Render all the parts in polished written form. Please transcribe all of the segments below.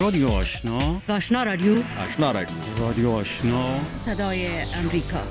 رادیو آشنا، آشنا رادیو، آشنا رادیو، رادیو آشنا، صدای امریکا.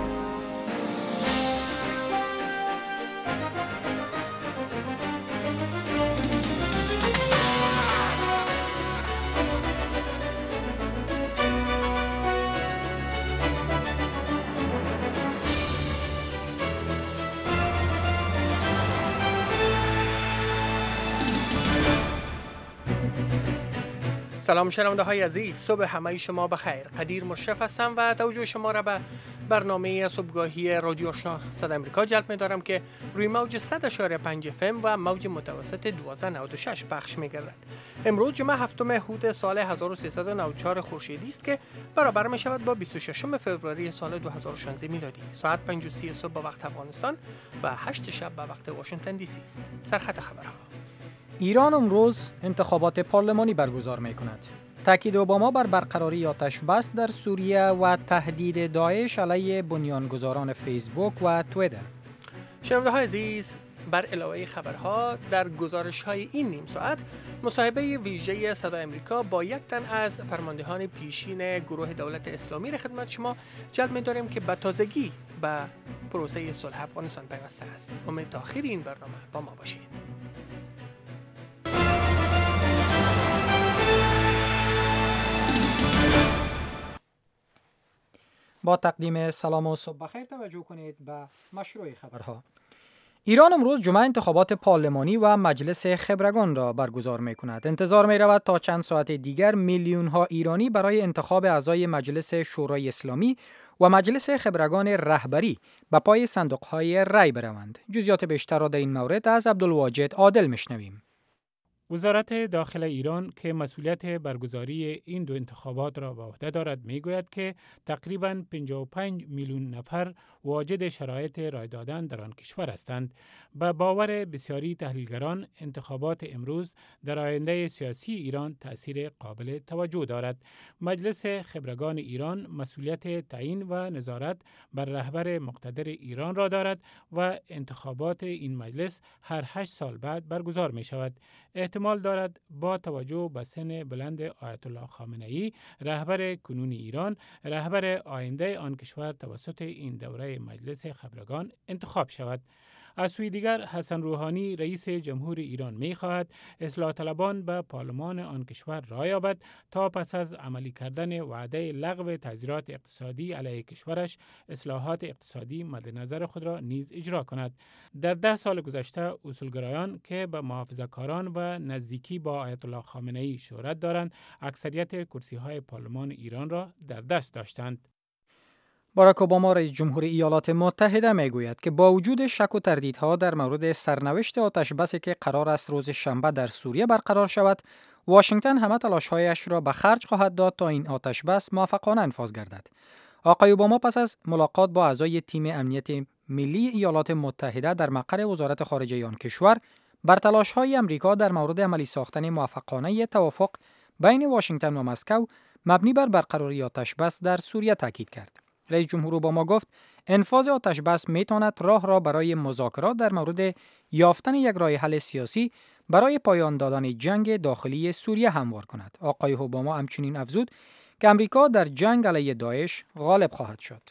سلام شنونده های عزیز، صبح همه شما بخیر. قدیر مشرف هستم و توجه شما را به برنامه صبحگاهی رادیو آشنا صدای امریکا جلب می دارم که روی موج 100.5 FM و موج متوسط 1296 پخش می گردد. امروز جمعه هفتم اود سال 1394 خورشیدی است که برابر می شود با 26 فوریه سال 2016 میلادی. ساعت 5:30 صبح به وقت افغانستان و 8 شب به وقت واشنگتن دی سی است. سرخط خبرها: ایران امروز انتخابات پارلمانی برگزار می‌کند. تاکید اوباما بر برقراری آتش بس در سوریه و تهدید داعش علیه بنیانگذاران فیسبوک و تویتر. شنونده های عزیز، بر علاوه خبرها در گزارش های این نیم ساعت مصاحبه ویژه صدای امریکا با یک تن از فرماندهان پیشین گروه دولت اسلامی را خدمت شما جلب می‌داریم که به تازگی به پروسه صلح افغانستان پیوسته است. امید تا آخر این برنامه با ما باشید. با تقدیم سلام و صبح بخیر توجه کنید به مشروع خبرها. ایران امروز جمعه انتخابات پارلمانی و مجلس خبرگان را برگزار می کند. انتظار می رود تا چند ساعت دیگر میلیون ها ایرانی برای انتخاب اعضای مجلس شورای اسلامی و مجلس خبرگان رهبری به پای صندوق های رای بروند. جزئیات بیشتر را در این مورد از عبدالواجد عادل میشنویم. وزارت داخل ایران که مسئولیت برگزاری این دو انتخابات را به عهده دارد میگوید که تقریباً 55 میلیون نفر واجد شرایط رای دادن در آن کشور هستند. به باور بسیاری تحلیلگران انتخابات امروز در آینده سیاسی ایران تأثیر قابل توجه دارد. مجلس خبرگان ایران مسئولیت تعیین و نظارت بر رهبر مقتدر ایران را دارد و انتخابات این مجلس هر 8 سال بعد برگزار می شود. احتمال دارد با توجه به سن بلند آیت الله خامنه‌ای رهبر کنونی ایران، رهبر آینده آن کشور توسط این دوره مجلس خبرگان انتخاب شود. از سوی دیگر حسن روحانی رئیس جمهور ایران می‌خواهد اصلاح طلبان به پارلمان آن کشور رای یابد تا پس از عملی کردن وعده لغو تعزیرات اقتصادی علیه کشورش اصلاحات اقتصادی مد نظر خود را نیز اجرا کند. در 10 سال گذشته اصولگرایان که به محافظه‌کاران و نزدیکی با آیت الله خامنه‌ای شهرت دارند اکثریت کرسی‌های پارلمان ایران را در دست داشتند. باراک اوباما رئیس جمهور ایالات متحده میگوید که با وجود شک و تردیدها در مورد سرنوشت آتش بسی که قرار است روز شنبه در سوریه برقرار شود، واشنگتن همه تلاش‌هایش را به خرج خواهد داد تا این آتش بس موفقانه انفاذ گردد. آقای اوباما پس از ملاقات با اعضای تیم امنیت ملی ایالات متحده در مقر وزارت خارجه آن کشور بر تلاش‌های آمریکا در مورد عملی ساختن موفقانه توافق بین واشنگتن و مسکو مبنی بر برقراری آتش بس در سوریه تاکید کرد. رئیس جمهور اوباما گفت انفاذ آتش بس میتواند راه را برای مذاکرات در مورد یافتن یک راه حل سیاسی برای پایان دادن جنگ داخلی سوریه هموار کند. آقای اوباما همچنین افزود که امریکا در جنگ علیه داعش غالب خواهد شد.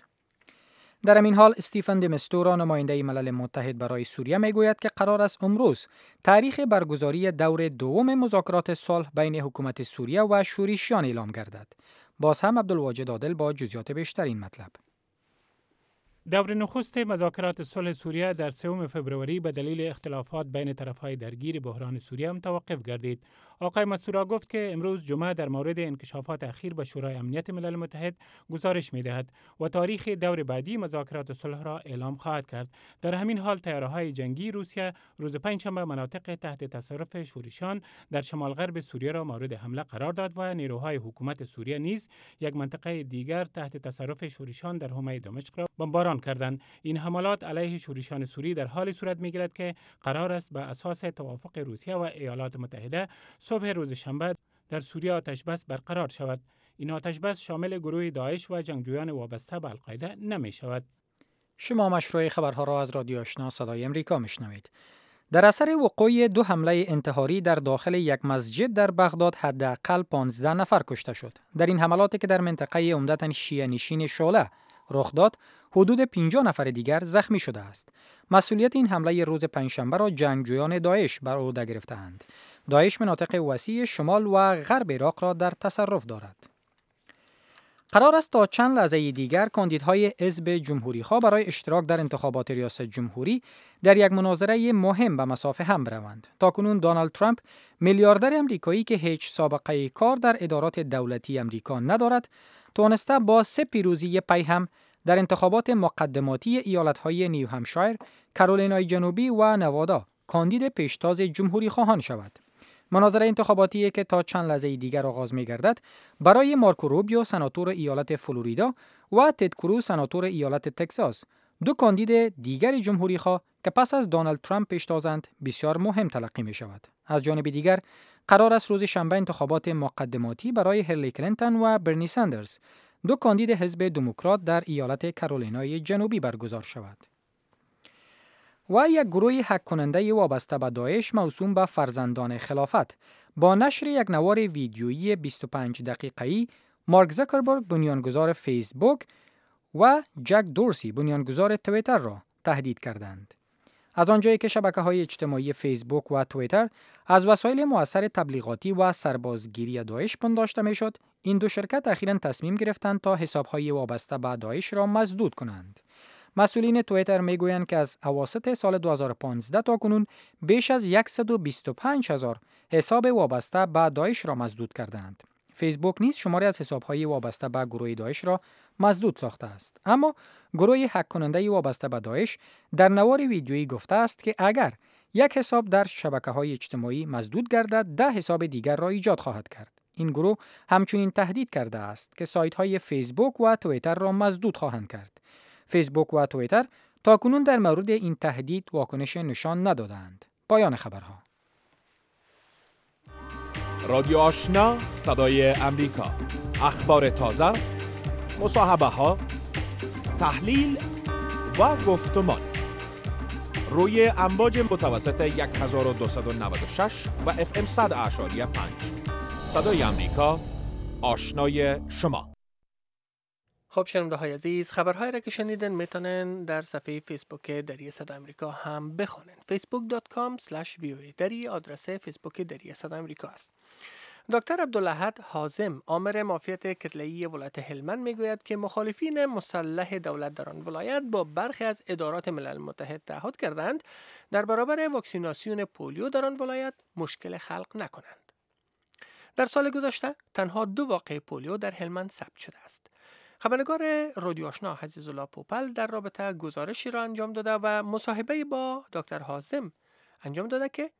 در همین حال استیفن د مستورا نماینده ملل متحد برای سوریه میگوید که قرار است امروز تاریخ برگزاری دور دوم مذاکرات صلح بین حکومت سوریه و شورشیان اعلام گردد. باز هم عبدالواجد عادل با جزئیات بیشتر این مطلب. دور نخست مذاکرات صلح سوریه در 3 فوریه به دلیل اختلافات بین طرفهای درگیر بحران سوریه متوقف گردید. آقای مستورا گفت که امروز جمعه در مورد انکشافات اخیر به شورای امنیت ملل متحد گزارش می‌دهد و تاریخ دور بعدی مذاکرات صلح را اعلام خواهد کرد. در همین حال طیاره‌های جنگی روسیه روز پنجشنبه مناطق تحت تصرف شورشیان در شمال غرب سوریه را مورد حمله قرار داد و نیروهای حکومت سوریه نیز یک منطقه دیگر تحت تصرف شورشیان در حومه دمشق را بمباران کردند. این حملات علیه شورشیان سوری در حال صورت می‌گیرد که قرار است به اساس توافق روسیه و ایالات متحده صبح روز شنبه در سوریه آتش بس برقرار شود. این آتش بس شامل گروه داعش و جنگجویان وابسته به القاعده نمی شود. شما مشروع خبرها را از رادیو آشنا صدای امریکا میشنوید. در اثر وقوع 2 حمله انتحاری در داخل یک مسجد در بغداد حداقل 15 نفر کشته شد. در این حملاتی که در منطقه عمدتاً شیعه نشین شعله رخ داد، حدود 50 نفر دیگر زخمی شده است. مسئولیت این حمله روز پنجشنبه را جنگجویان داعش بر عهده گرفته‌اند. داعش مناطق وسیع شمال و غرب عراق را در تصرف دارد. قرار است تا چند لحظه دیگر کاندیدهای حزب جمهوری‌خواه برای اشتراک در انتخابات ریاست جمهوری در یک مناظره مهم به مصاف هم بروند. تاکنون دونالد ترامپ، میلیاردر امریکایی که هیچ سابقه کار در ادارات دولتی امریکا ندارد، توانسته با 3 پیروزی پی هم در انتخابات مقدماتی ایالت‌های نیو همشایر، کارولینای جنوبی و نوادا کاندید پیشتاز جمهوری‌خواهان شود. مناظره انتخاباتی که تا چند لحظه دیگر آغاز می‌گردد برای مارکو روبیو سناتور ایالت فلوریدا و تد کروز سناتور ایالت تگزاس، 2 کاندید دیگر جمهوری‌خواه که پس از دونالد ترامپ پیشتازند، بسیار مهم تلقی می‌شود. از جانب دیگر قرار است روز شنبه انتخابات مقدماتی برای هیلاری کلینتون و برنی سندرز، 2 کاندید حزب دموکرات در ایالت کارولینای جنوبی برگزار شود. و یک گروه هک کننده وابسته به داعش موسوم به فرزندان خلافت با نشر یک نوار ویدیویی 25 دقیقه‌ای مارک زاکربرگ بنیانگذار فیسبوک و جک دورسی بنیانگذار توییتر را تهدید کردند. از آنجایی که شبکه‌های اجتماعی فیسبوک و توییتر از وسایل مؤثر تبلیغاتی و سربازگیری داعش پنداشته میشد، این 2 شرکت اخیراً تصمیم گرفتند تا حساب‌های وابسته به داعش را مسدود کنند. مسئولین توییتر میگویند که از اواسط سال 2015 تا کنون بیش از 125,000 حساب وابسته به داعش را مسدود کردند. فیسبوک نیز شماری از حساب‌های وابسته به گروه داعش را مسدود ساخته است. اما گروه هک کننده وابسته به داعش در نوار ویدیویی گفته است که اگر یک حساب در شبکه‌های اجتماعی مسدود گردد، 10 حساب دیگر را ایجاد خواهد کرد. این گروه همچنین تهدید کرده است که سایت‌های فیسبوک و توییتر را مسدود خواهند کرد. فیسبوک و توییتر تاکنون در مورد این تهدید واکنش نشان ندادند. پایان خبرها. رادیو آشنا، صدای امریکا. اخبار تازه، مصاحبه ها، تحلیل و گفتمان روی امواج متوسط 1296 و FM 100.5. صدای امریکا، آشنای شما. خب شنونده های عزیز، خبرهایی را که شنیدن میتونن در صفحه فیسبوک دری صدا امریکا هم بخونن. facebook.com/voa دری آدرس فیسبوک دری صدا امریکا است. دکتر عبدالاحد حازم، آمر مافیات کرله‌ای ولایت هلمند میگوید که مخالفین مسلح دولت در آن ولایت با برخی از ادارات ملل متحد تعهد کردند در برابر واکسیناسیون پولیو در آن ولایت مشکل خلق نکنند. در سال گذشته تنها 2 واقعه پولیو در هلمند ثبت شده است. خبرنگار رادیو آشنا عزیزالله پوپل در رابطه گزارشی را انجام داده و مصاحبه با دکتر حازم انجام داده که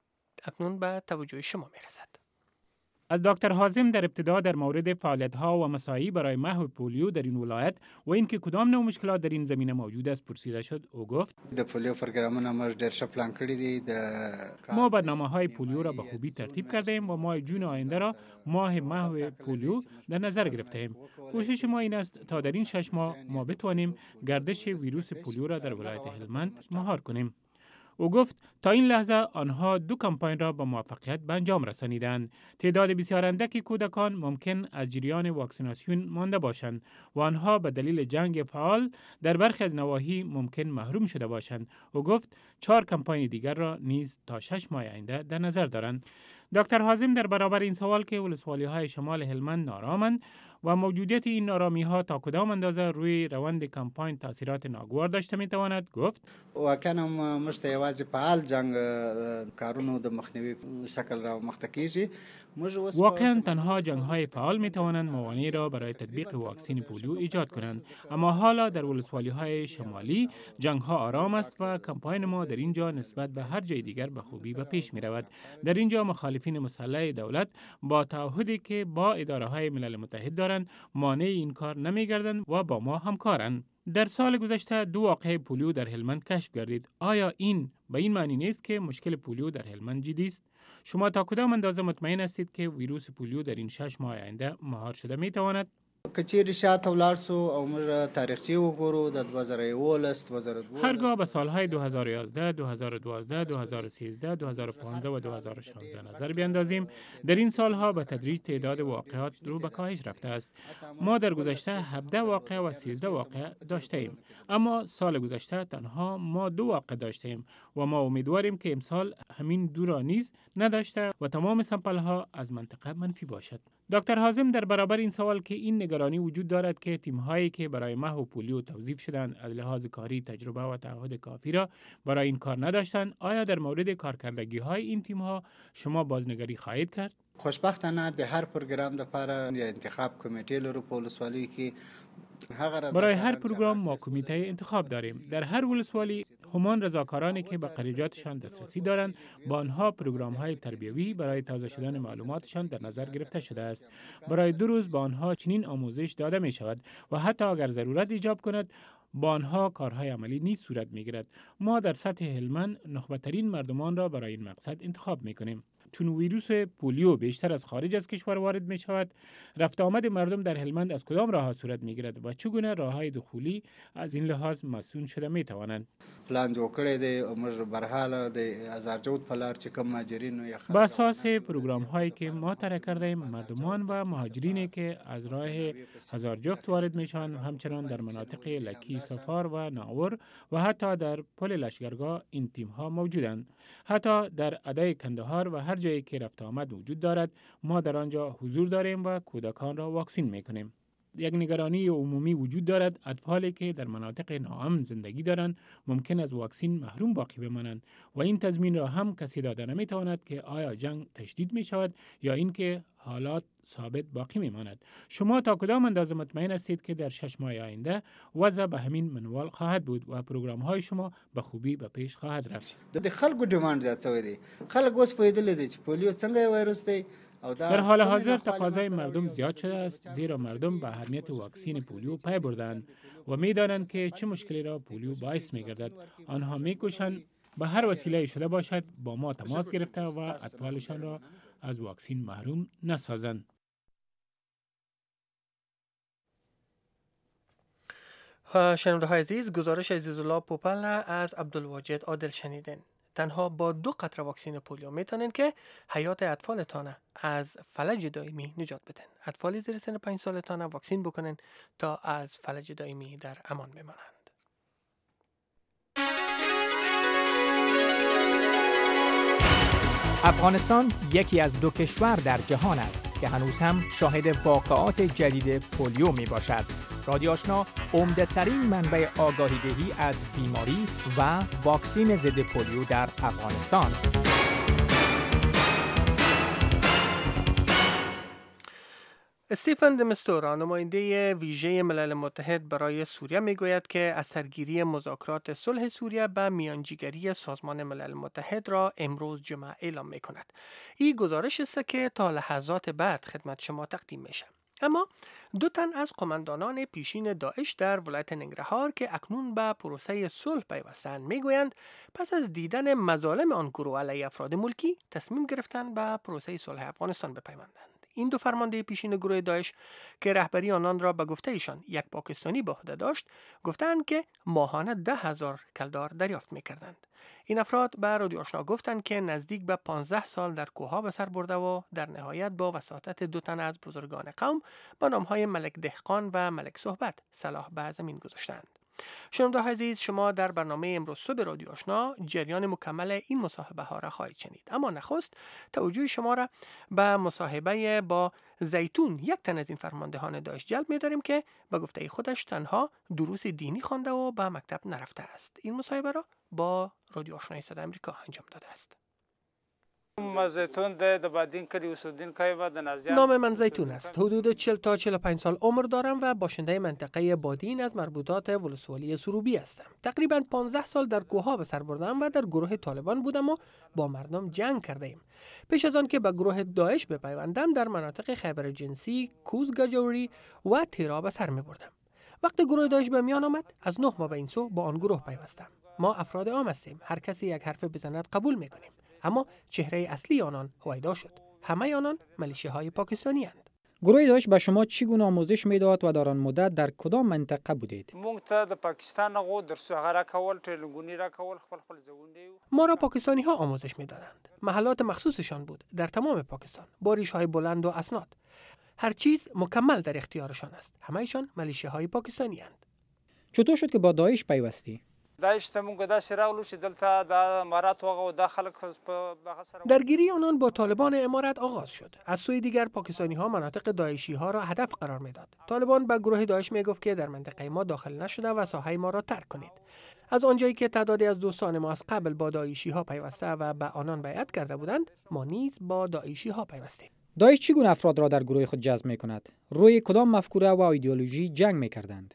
اکنون به توجه شما میرسد. از دکتر حازم در ابتدا در مورد فعالیت‌ها و مساعی برای محو پولیو در این ولایت و اینکه کدام نوع مشکلات در این زمینه موجود است پرسیده شد. او گفت: د پولیو پروګرامونه موږ ډېر ښه پلان کړی دي. ما برنامه‌های پولیو را به خوبی ترتیب کرده ایم و ماه جون آینده را ماه محو پولیو در نظر گرفته ایم. کوشش ما این است تا در این 6 ماه ما بتوانیم گردش ویروس پولیو را در ولایت هلمند مهار کنیم. او گفت تا این لحظه آنها 2 کمپاین را با موفقیت به انجام رسانیدند. تعداد بسیار اندکی کودکان ممکن از جریان واکسیناسیون مانده باشند و آنها به دلیل جنگ فعال در برخی از نواحی ممکن محروم شده باشند. او گفت 4 کمپاین دیگر را نیز تا 6 ماه آینده در نظر دارند. دکتر حازم در برابر این سوال که ولسوالی‌های شمال هلمند نارامند و موجودیت این نارامی‌ها تا کدام اندازه روی روند کمپاین تاثیرات ناگوار داشته می‌تواند، گفت: واقعا مشت یوازې فعال جنگ کارونو د مخنیوي شکل را مخته کیږي. واقعا تنها جنگ‌های فعال می‌توانند موانع را برای تطبیق واکسن پولیو ایجاد کنند، اما حالا در ولسوالی‌های شمالی جنگ‌ها آرام است و کمپاین ما در اینجا نسبت به هر جای دیگر به خوبی به پیش می‌رود. در اینجا مخالفین مسلح دولت با تعهدی که با اداره‌های ملل متحد دارند مانع این کار نمی‌گردند و با ما همکارند. در سال گذشته 2 واقعه پولیو در هلمند کشف گردید. آیا این به این معنی نیست که مشکل پولیو در هلمند جدی است؟ شما تا کدام اندازه مطمئن هستید که ویروس پولیو در این 6 ماه آینده مهار شده می‌تواند؟ کچېرې شاته ولاړ سو او موږ تاریخچې وګورو د 2011 2012 هرگاه به سالهای 2011 2012 2013 2015 و 2016 نظر بیندازیم، در این سالها به تدریج تعداد واقعات رو به کاهش رفته است. ما در گذشته 17 واقعه و 13 واقعه داشته ایم، اما سال گذشته تنها ما 2 واقعه داشته ایم و ما امیدواریم که امسال همین 2 را نیز نداشته و تمام سمپل ها از منطقه منفی باشد. دکتر حازم در برابر این سوال که این نگرانی وجود دارد که تیم هایی که برای محو پولیو توظیف شدند از لحاظ کاری تجربه و تعهد کافی را برای این کار نداشتند، آیا در مورد کارکردگی های این تیم ها شما بازنگری خواهید کرد؟ خوشبختانه د هر پروګرام لپاره یا انتخاب کمیټې لرو په ولسوالیو کې. برای هر پروگرام ما کمیته انتخاب داریم. در هر ولسوالی همان رضاکارانی که به خریجاتشان دسترسی دارند با آنها پروگرام های تربیوی برای تازه شدن معلوماتشان در نظر گرفته شده است. برای 2 روز با آنها چنین آموزش داده می شود و حتی اگر ضرورت ایجاب کند با آنها کارهای عملی نیز صورت می گیرد. ما در سطح هلمند نخبه‌ترین مردمان را برای این مقصد انتخاب می کنیم. چون ویروس پولیو بیشتر از خارج از کشور وارد می شود، رفت آمد مردم در هلمند از کدام راه صورت می گیرد و چگونه راههای دخولی از این لحاظ مسئول شده می توانند؟ پلان جوړ کړی دی موږ برحال د هزارجود په لار چې کوم مهاجرین یا با اساس پروگرام هایی که ما طرح کرده ایم، مردمان و مهاجرینی که از راه هزارجفت وارد می شوند همچنان در مناطق لکی سفار و ناور و حتی در پل لشگرگاه این تیم ها موجودند. حتی در ادای کندهار و هر جایی که رفت آمد وجود دارد ما در آنجا حضور داریم و کودکان را واکسین می کنیم. یک نگرانی عمومی وجود دارد. اطفالی که در مناطق ناامن زندگی دارند ممکن از واکسین محروم باقی بمانند و این تضمین را هم کسی داده نمی تواند که آیا جنگ تشدید می شود یا اینکه حالات ثابت باقی می ماند. شما تا کدام اندازه مطمئن هستید که در 6 ماه آینده وضع به همین منوال خواهد بود و پروگرام های شما به خوبی به پیش خواهد رفت؟ د خلکو ډیماند زیات شوی دی. خلک اوس پوهېدلی دی چې پولیو څنګه وایروس دی. در حال حاضر تقاضای مردم زیاد شده است، زیرا مردم به اهمیت واکسین پولیو پی بردند و می دانند که چه مشکلی را پولیو باعث می گردد. آنها می کوشند به هر وسیله شده باشد با ما تماس گرفته و اطفالشان را از واکسین محروم نسازند. شنونده های عزیز، گزارش عزیزالله پوپل از عبدالواجد عادل شنیدین. تنها با 2 قطره واکسین پولیو میتونین که حیات اطفالتان از فلج دائمی نجات بدن. اطفال زیر سن 5 سالتان واکسین بکنن تا از فلج دائمی در امان بمانند. افغانستان یکی از 2 کشور در جهان است که هنوز هم شاهد واقعات جدید پولیو می باشد. رادیو آشنا عمده ترین منبع آگاهی دهی از بیماری و واکسین ضد پولیو در افغانستان. استیفن دمستورا، نماینده ویژه ملل متحد برای سوریه، میگوید که اثرگیری مذاکرات صلح سوریه به میانجیگری سازمان ملل متحد را امروز جمعه اعلام میکند. این گزارش است که تا لحظات بعد خدمت شما تقدیم میشه. اما 2 تن از قماندانان پیشین داعش در ولایت ننگرهار که اکنون به پروسه صلح پیوستند میگویند پس از دیدن مظالم آن گروه علیه افراد ملکی تصمیم گرفتند به پروسه صلح افغانستان بپیوندند. این 2 فرمانده پیشین گروه داعش که رهبری آنان را به گفته ایشان یک پاکستانی به عهده داشت، گفتند که ماهانه 10,000 کلدار دریافت میکردند. این افراد به رادیو آشنا گفتند که نزدیک به 15 سال در کوهها به سر برده و در نهایت با وساطت 2 تن از بزرگان قوم با نامهای ملک دهقان و ملک صحبت سلاح به زمین گذاشتند. شنونده های عزیز، شما در برنامه امروز صبح رادیو آشنا جریان مکمل این مصاحبه ها را خواهید شنید. اما نخست توجه شما را به مصاحبه با زیتون، یک تن از این فرماندهان داعش جلب می‌داریم که به گفته خودش تنها دروس دینی خوانده و به مکتب نرفته است. این مصاحبه را با رادیو آشنای صدای آمریکا انجام داده است. نام من زیتون است. حدود 40 تا 45 سال عمر دارم و باشنده منطقه بادین از مربوطات ولسوالی سروبی هستم. تقریبا 15 سال در کوهها به سر بردم و در گروه طالبان بودم و با مردم جنگ کرده ایم. پیش از آن که به گروه داعش بپیوندم در مناطق خیبر جنسی، کوز گاجوری و تیرا به سر می بردم. وقتی گروه داعش به میان آمد، از 9 ماه به این سو با آن گروه پیوستم. ما افراد عام هستیم. هر کسی یک حرف بزند قبول می کنیم. اما چهره اصلی آنان هویدا شد. همه آنان ملیشه های پاکستانی اند. گروه داعش به شما چگونه آموزش میداد و در آن مدت در کدام منطقه بودید؟ ما را پاکستانی ها آموزش میدادند. محلات مخصوصشان بود در تمام پاکستان با ریش‌های بلند و اسناد. هر چیز مکمل در اختیارشان است. همه‌شان ملیشه های پاکستانی اند. چطور شد که با داعش پیوستی؟ درگیری آنان با طالبان امارت آغاز شد. از سوی دیگر پاکستانی ها مناطق داعشی ها را هدف قرار میداد. طالبان به گروه داعش می گفت که در منطقه ما داخل نشده و ساحه ما را ترک کنید. از آنجایی که تعدادی از دوستان ما از قبل با داعشی ها پیوسته و به آنان بیعت کرده بودند، ما نیز با داعشی ها پیوستیم. داعش چگونه افراد را در گروه خود جذب می کند؟ روی کدام مفکوره و ایدئولوژی جنگ می کردند؟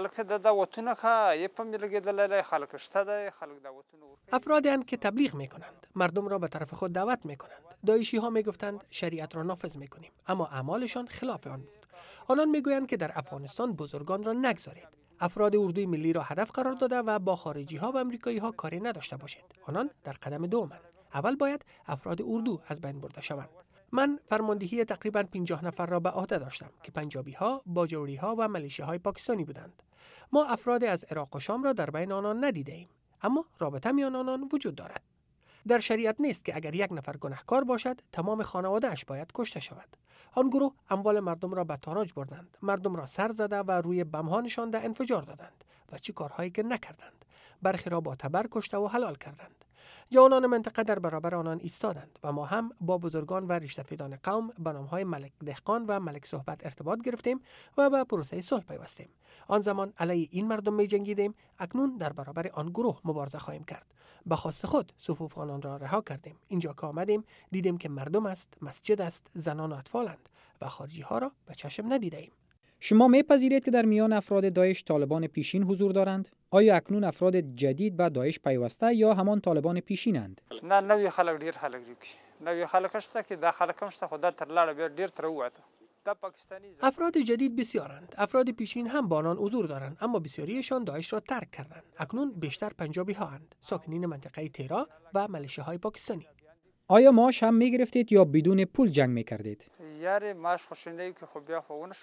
افرادی اند که تبلیغ می کنند، مردم را به طرف خود دعوت می کنند. داعشی ها می گفتند شریعت را نافذ می کنیم، اما اعمالشان خلاف آن بود. آنان می گویند که در افغانستان بزرگان را نگذارید. افراد اردوی ملی را هدف قرار داده و با خارجی ها و امریکایی ها کاری نداشته باشید. آنان در قدم دومند. اول باید افراد اردو از بین برده شوند. من فرماندهی تقریباً 50 نفر را به عهده داشتم که پنجابی ها، باجوری ها و ملیشه های پاکستانی بودند. ما افراد از عراق و شام را در بین آنان ندیده ایم، اما رابطه میان آنان وجود دارد. در شریعت نیست که اگر یک نفر گناهکار باشد تمام خانواده اش باید کشته شود. آن گروه اموال مردم را به تاراج بردند، مردم را سر زده و روی بم‌ها نشانده انفجار دادند و چه کارهایی که نکردند. برخی را با تبر کشته و حلال کردند. جوانان منطقه در برابر آنان ایستادند و ما هم با بزرگان و ریشه‌فیدان قوم به نام‌های ملک دهقان و ملک صحبت ارتباط گرفتیم و به پروسه صلح پیوستیم. آن زمان علیه این مردم می جنگیدیم، اکنون در برابر آن گروه مبارزه خواهیم کرد. به خواست خود صفوف آنان را رها کردیم. اینجا که آمدیم دیدیم که مردم است، مسجد است، زنان و اطفالند و خارجی ها را به چشم ندیده ایم. شما میپذیرید که در میان افراد داعش طالبان پیشین حضور دارند؟ آیا اکنون افراد جدید به داعش پیوسته یا همان طالبان پیشینند؟ نه، نوی خلق ډیر خلق دی کی. نوی خلق شته که دا خلق هم شته خدا تر لاړه ډیر تر وته. افراد جدید بسیارند. افراد پیشین هم با آنان حضور دارند، اما بسیاریشان داعش را ترک کردند. اکنون بیشتر پنجابی ها اند، ساکنین منطقه تیرا و ملیشه های پاکستانی. آیا معاش هم میگرفتید یا بدون پول جنگ میکردید؟ یاری معاش خوشنده که خب بیا خونش.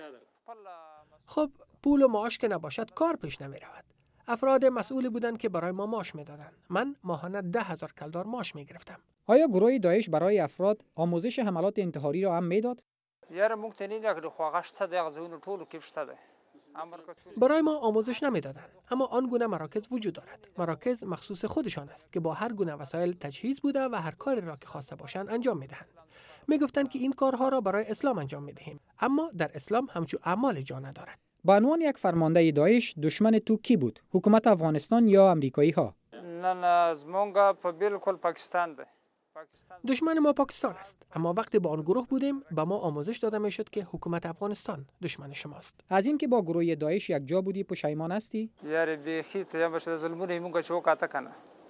خب پول و معاش که نباشد کار پیش نمی رود. افراد مسئولی بودند که برای ما معاش میدادند. من ماهانه 10,000 کلدار معاش میگرفتم. آیا گروه داعش برای افراد آموزش حملات انتحاری را هم میداد؟ یار ممکنه نه که خواهشت ده غزون طول کیفشته ده. برای ما آموزش نمیدادند، اما آن گونه مراکز وجود دارد. مراکز مخصوص خودشان است که با هر گونه وسایل تجهیز بوده و هر کاری را که خواسته باشند انجام میدهند. میگفتند که این کارها را برای اسلام انجام میدهیم، اما در اسلام همچون اعمال جا ندارد. به عنوان یک فرمانده داعش دشمن تو کی بود؟ حکومت افغانستان یا امریکایی ها؟ نه زمونگا په بالکل پاکستان ده. دشمن ما پاکستان است، اما وقتی با آن گروه بودیم به ما آموزش داده میشد که حکومت افغانستان دشمن شماست. از این که با گروه داعش یک جا بودی پشیمان هستی؟ یاری بیخی ته باشه ظلمونه مونږ چو کاته کنه.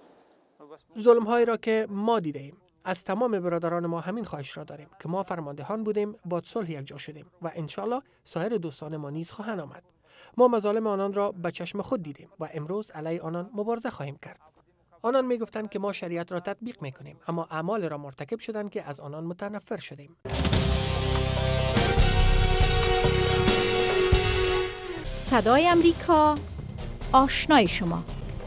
ظلم هایی را که ما دیده ایم. از تمام برادران ما همین خواهش را داریم که ما فرماندهان بودیم، با صلح یک جا شدیم و انشالله سایر دوستان ما نیز خواهند آمد. ما مظالم آنان را به چشم خود دیدیم و امروز علیه آنان مبارزه خواهیم کرد. آنان میگفتند که ما شریعت را تطبیق میکنیم، اما اعمال را مرتکب شدند که از آنان متنفر شدیم. صدای امریکا، آشنای شما.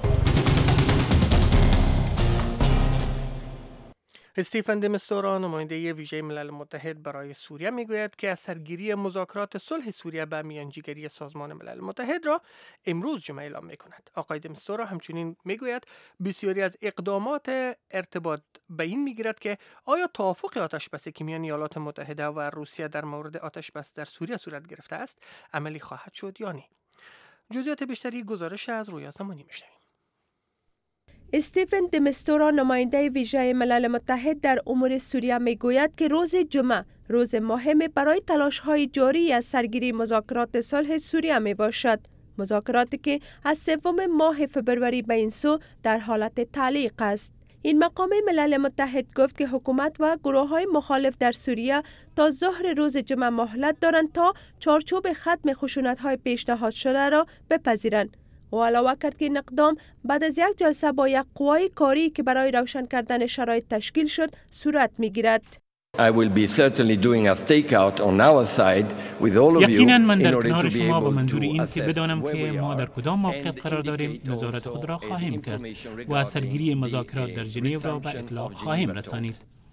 استیفن دمستورا، نماینده ویژه ملل متحد برای سوریه، میگوید که از سرگیری مذاکرات صلح سوریه به میانجیگری سازمان ملل متحد را امروز جمعه اعلام میکند. آقای دمستورا همچنین میگوید بسیاری از اقدامات ارتباط به این میگیرد که آیا توافق آتشبسی که میان ایالات متحده و روسیه در مورد آتشبس در سوریه صورت گرفته است عملی خواهد شد یا نه. جزئیات بیشتری گزارش از رویا زمانی میشنویم. استیفن دمستورا، نماینده ویژه ملل متحد در امور سوریه، میگوید که روز جمعه روز مهم برای تلاش‌های جاری از سرگیری مذاکرات صلح سوریه می باشد. مذاکراتی که از 3 ماه فبروری به این سو در حالت تعلیق است. این مقام ملل متحد گفت که حکومت و گروه‌های مخالف در سوریه تا ظهر روز جمعه مهلت دارند تا چارچوب ختم خشونت‌های پیشنهاد شده را بپذیرند. و علاوه کرد که این اقدام بعد از یک جلسه با یک قوای کاری که برای روشن کردن شرایط تشکیل شد صورت می‌گیرد. I will be certainly doing a stakeout on our side with all of you. یقینا من in در order کنار to be شما به able منظور to این که assess بدانم where که we ما are در کدام موقعیت and قرار داریم indicate نظارت also خود را خواهیم کرد information و از regarding سرگیری the مذاکرات در ژنو را به resumption اطلاع of خواهیم Geneva رسانید.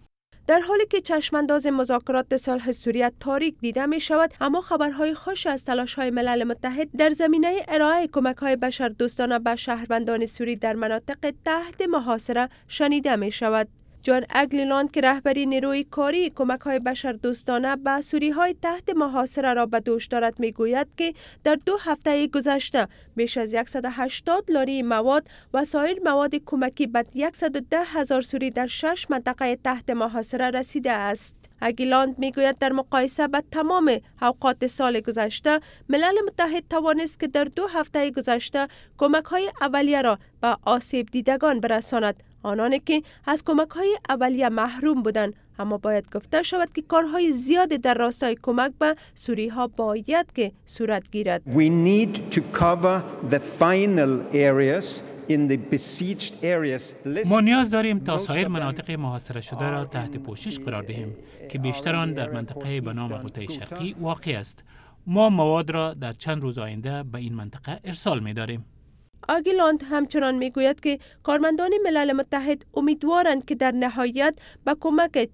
در حالی که چشمانداز مذاکرات صلح سوریه تاریک دیده می شود، اما خبرهای خوش از تلاش‌های ملل متحد در زمینه ارائه کمک‌های بشردوستانه به شهروندان سوری در مناطق تحت محاصره شنیده می شود. جان اگلیلاند که رهبری نیروی کاری کمک‌های بشردوستانه به سوری‌های تحت محاصره را به دوش دارد می‌گوید که در 2 هفته گذشته بیش از 180 لاری مواد و سایر مواد کمکی به 110,000 سوری در 6 منطقه تحت محاصره رسیده است. اگیلاند میگوید در مقایسه با تمام اوقات سال گذشته، ملل متحد توانست که در 2 هفته گذشته کمک‌های اولیه را به آسیب دیدگان برساند، آنانی که از کمک‌های اولیه محروم بودند. اما باید گفته شود که کارهای زیاد در راستای کمک به سوری‌ها باید که صورت گیرد. We need to cover the final areas in the besieged areas. ما نیاز داریم تا سایر مناطق محاصره شده را تحت پوشش قرار دهیم که بیشتر آن در منطقه به نام غوطه شرقی واقع است. ما مواد را در چند روز آینده به این منطقه ارسال می داریم. آگیلاند همچنان میگوید که کارمندان ملل متحد امیدوارند که در نهایت به کمک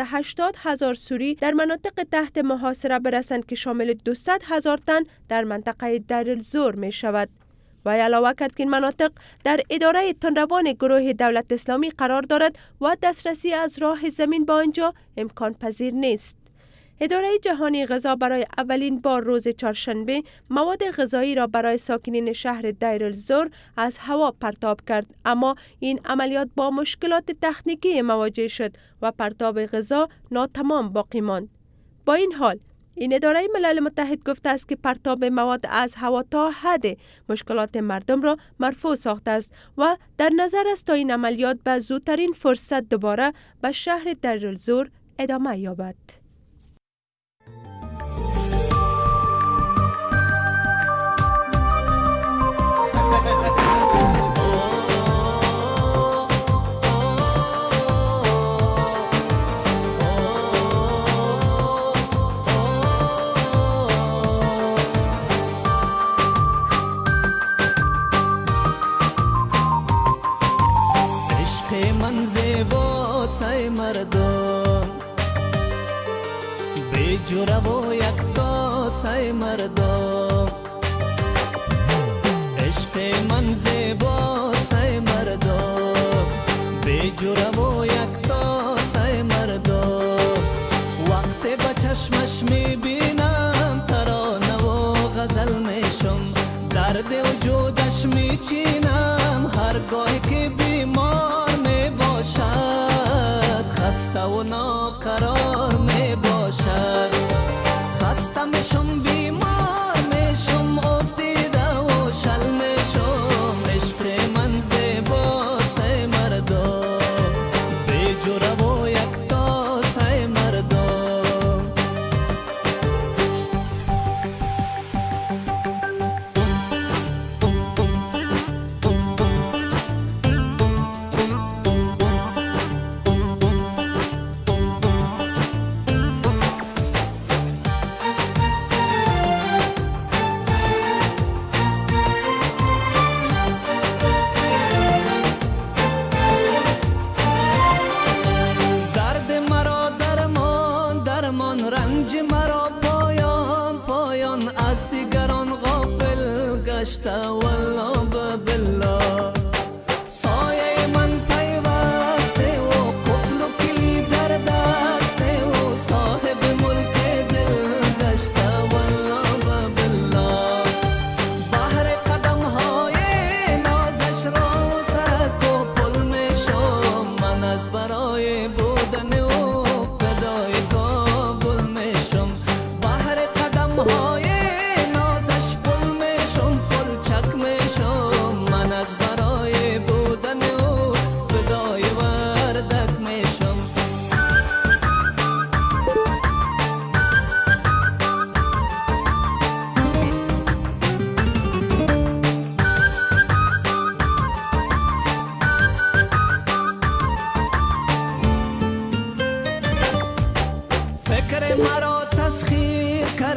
480,000 سوری در مناطق تحت محاصره برسند که شامل 200,000 تن در منطقه دیر الزور می شود. و علاوه کرد که این مناطق در اداره تندروان گروه دولت اسلامی قرار دارد و دسترسی از راه زمین به آنجا امکان پذیر نیست. اداره جهانی غذا برای اولین بار روز چهارشنبه مواد غذایی را برای ساکنین شهر دیر الزور از هوا پرتاب کرد، اما این عملیات با مشکلات تکنیکی مواجه شد و پرتاب غذا ناتمام باقی ماند. با این حال این اداره ملل متحد گفته است که پرتاب مواد از هوا تا حد مشکلات مردم را مرفوع ساخته است و در نظر است تا این عملیات به زودترین فرصت دوباره به شهر دیر الزور ادامه یابد. جوره و یک تاسه مردم عشق من زیباسه مردم بی جوره و یک تاسه مردم وقتی با چشمش میبینم ترانه و غزل میشم درد وجودش میچینم هرگاهی که بیمار میباشد خسته و ناقرار میباشد خسته میشم بیمار میشم افتیده و شل میشم عشق من زیباسه مردم بی جوره و یک تاسه مردم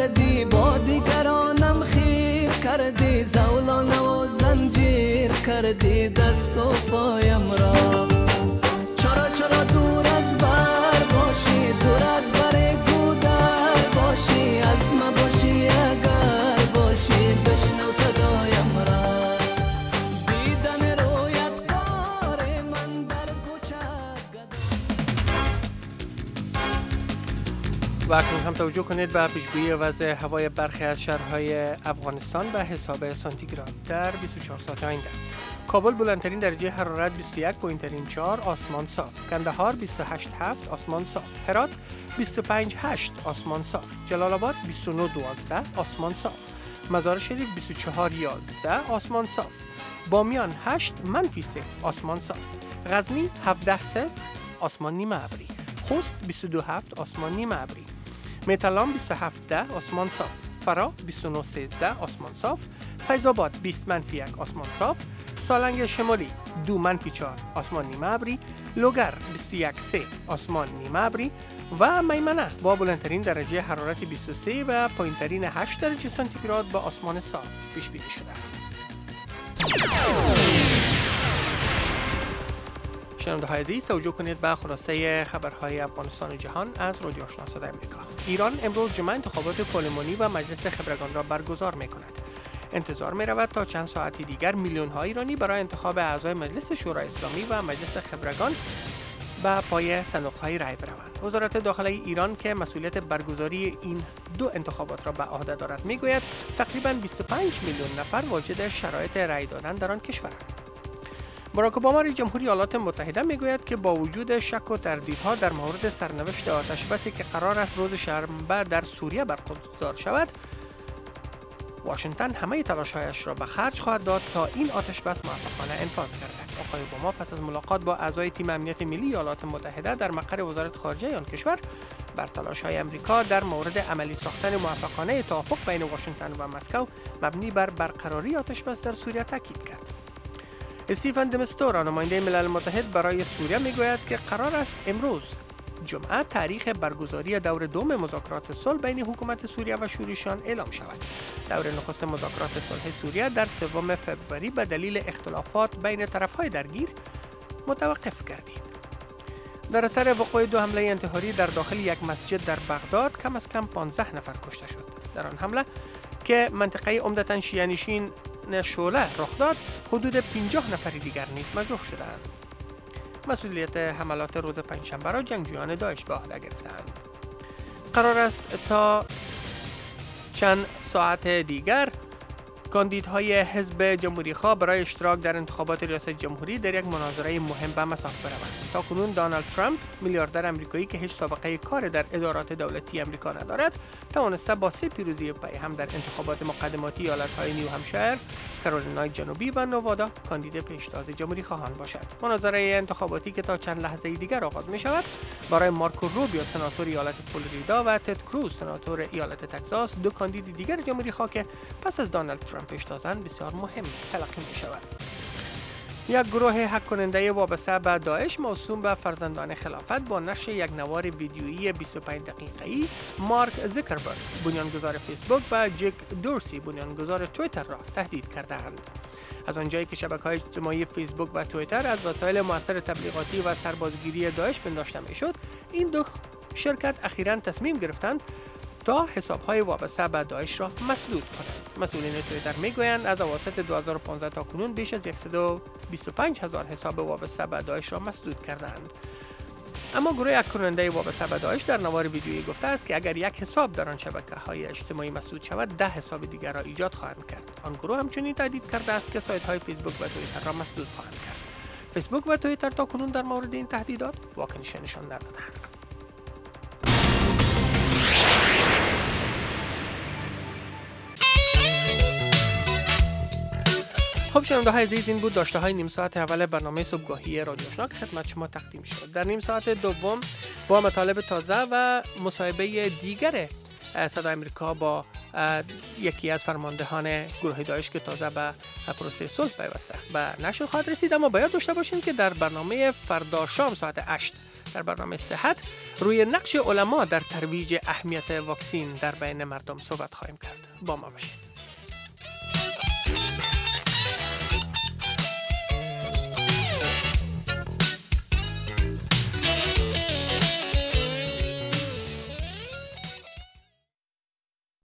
کردی، با دیگرانم خیر کردی، زولان و زنجیر کردی دست و پایم را. چرا دور از بر باشی، دور از بر گودر باشی، از ما باشی اگر باشی، بشنو صدایم را. دیدن رویت کار من در کوچه. و اکنون هم توجه کنید به پیشگویی وضع هوای برخی از شهرهای افغانستان به حساب سانتیگراد در 24 ساعت آینده. کابل بلندترین درجه حرارت 21.4 آسمان صاف، کندهار 28.7 آسمان صاف، هرات 25.8 آسمان صاف، جلال آباد 29.12 آسمان صاف، مزار شریف 24.11 آسمان صاف، بامیان 8-3 آسمان صاف، غزنی 17-0 آسمان نیمه ابری، خوست 22.7 آسمان نیمه ابری، میتلان 27-10 آسمان صاف، فرا 29.13 آسمان صاف، فیض آباد 20-1 آسمان صاف، سالنگ شمالی 2-4 آسمان نیمه ابری، لوگر 21-3 آسمان نیمه ابری و میمنه با بلندترین درجه حرارت 23 و پایینترین 8 درجه سانتیگراد با آسمان صاف پیش بینی شده است. شنونده های عزیز، توجه کنید به خلاصه خبرهای افغانستان و جهان از رادیو آشنا صدای آمریکا. ایران امروز جمعه انتخابات پارلمانی و مجلس خبرگان را برگزار می کند. انتظار می رود تا چند ساعتی دیگر میلیون ها ایرانی برای انتخاب اعضای مجلس شورای اسلامی و مجلس خبرگان به پای صندوق های رای بروند. وزارت داخله ایران که مسئولیت برگزاری این دو انتخابات را به عهده دارد میگوید تقریباً 25 میلیون نفر واجد شرایط رای دادن در آن کشورند. باراک اوباما رئیس جمهوری ایالات متحده میگوید که با وجود شک و تردیدها در مورد سرنوشت آتشبسی که قرار است روز شنبه در سوریه برگزار شود، واشنگتن همه تلاش‌هایش را به خرج خواهد داد تا این آتشبس موفقانه انفاذ گردد. آقای اوباما پس از ملاقات با اعضای تیم امنیت ملی ایالات متحده در مقر وزارت خارجه آن کشور بر تلاش‌های آمریکا در مورد عملی ساختن موفقانه توافق بین واشنگتن و مسکو مبنی بر برقراری آتشبس در سوریه تاکید کرد. استیفن دمستور، نماینده ملل متحد برای سوریه، میگوید که قرار است امروز جمعه تاریخ برگزاری دور دوم مذاکرات صلح بین حکومت سوریه و شوریشان اعلام شود. دور نخست مذاکرات صلح سوریه در 3 فوریه به دلیل اختلافات بین طرف‌های درگیر متوقف گردید. در اثر وقوع 2 حمله انتحاری در داخل یک مسجد در بغداد کم از کم 15 نفر کشته شد. در آن حمله که منطقه عمدتاً شیعه‌نشین شعله رخ داد، حدود 50 نفر دیگر نیز مجروح شدند. مسئولیت حملات روز پنجشنبه را جنگجویان داعش به عهده گرفتند. قرار است تا چند ساعت دیگر کاندیدهای حزب جمهوری‌خواه برای اشتراک در انتخابات ریاست جمهوری در یک مناظره مهم به مصاف بروند. تاکنون دونالد ترامپ، میلیاردر آمریکایی که هیچ سابقه کار در ادارات دولتی آمریکا ندارد، توانسته با 3 پیروزی پی هم در انتخابات مقدماتی ایالت‌های نیو همشایر، کارولینای جنوبی و نوادا کاندید پیشتاز جمهوری‌خواهان باشد. مناظره انتخاباتی که تا چند لحظه دیگر آغاز می‌شود، برای مارکو روبیو سناتور ایالت فلوریدا و تد کروز سناتور ایالت تگزاس، 2 کاندید دیگر جمهوری‌خواه که پس از دونالد ترامپ پیشتازند بسیار مهم تلقی می‌شود. یک گروه هک کننده وابسته به داعش موسوم به فرزندان خلافت با نشر یک نوار ویدیویی 25 دقیقه‌ای مارک زوکربرگ، بنیانگذار فیسبوک، و جک دورسی، بنیانگذار توییتر را تهدید کردند. از آنجایی که شبکه‌های اجتماعی فیسبوک و توییتر از وسایل مؤثر تبلیغاتی و سربازگیری داعش پنداشته می‌شد، این 2 شرکت اخیراً تصمیم گرفتند تا حساب‌های وابسته به داعش را مسدود کنند. مسئولین توییتر میگویند از اواسط 2015 تا کنون بیش از 125,000 حساب وابسته به داعش را مسدود کردند. اما گروه هک کننده وابسته به داعش در نوار ویدیویی گفته است که اگر یک حساب در آن شبکه‌های اجتماعی مسدود شود، 10 حساب دیگر را ایجاد خواهند کرد. آن گروه همچنین تهدید کرده است که سایت‌های فیسبوک و توییتر را مسدود خواهند کرد. فیسبوک و توییتر تا کنون در مورد این تهدیدات واکنش نشان ندادند. خب شنونده های عزیز، این بود داشته های نیم ساعت اول برنامه صبحگاهی رادیو آشنا که خدمت شما تقدیم شد. در نیم ساعت دوم با مطالب تازه و مصاحبه دیگر صدای آمریکا با یکی از فرماندهان گروه داعش که تازه به پروسه صلح پیوسته به نشر خواهد رسید. اما باید داشته باشیم که در برنامه فردا شام ساعت 8 در برنامه صحت روی نقش علما در ترویج اهمیت واکسین در بین مردم صحبت خواهیم کرد. با ما باشید.